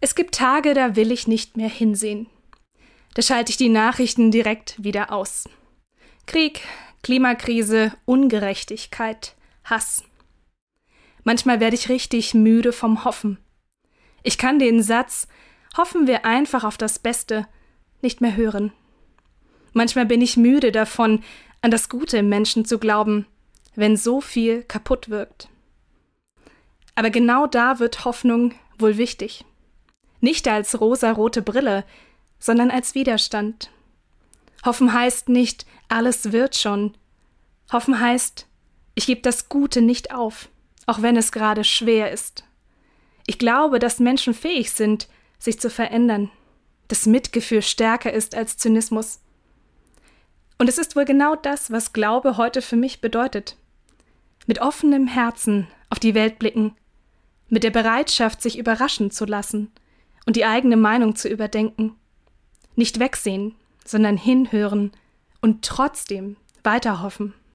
Es gibt Tage, da will ich nicht mehr hinsehen. Da schalte ich die Nachrichten direkt wieder aus. Krieg, Klimakrise, Ungerechtigkeit, Hass. Manchmal werde ich richtig müde vom Hoffen. Ich kann den Satz, hoffen wir einfach auf das Beste, nicht mehr hören. Manchmal bin ich müde davon, an das Gute im Menschen zu glauben, wenn so viel kaputt wirkt. Aber genau da wird Hoffnung wohl wichtig. Nicht als rosarote Brille, sondern als Widerstand. Hoffen heißt nicht, alles wird schon. Hoffen heißt, ich gebe das Gute nicht auf, auch wenn es gerade schwer ist. Ich glaube, dass Menschen fähig sind, sich zu verändern, dass Mitgefühl stärker ist als Zynismus. Und es ist wohl genau das, was Glaube heute für mich bedeutet. Mit offenem Herzen auf die Welt blicken, mit der Bereitschaft, sich überraschen zu lassen und die eigene Meinung zu überdenken. Nicht wegsehen, sondern hinhören und trotzdem weiter hoffen.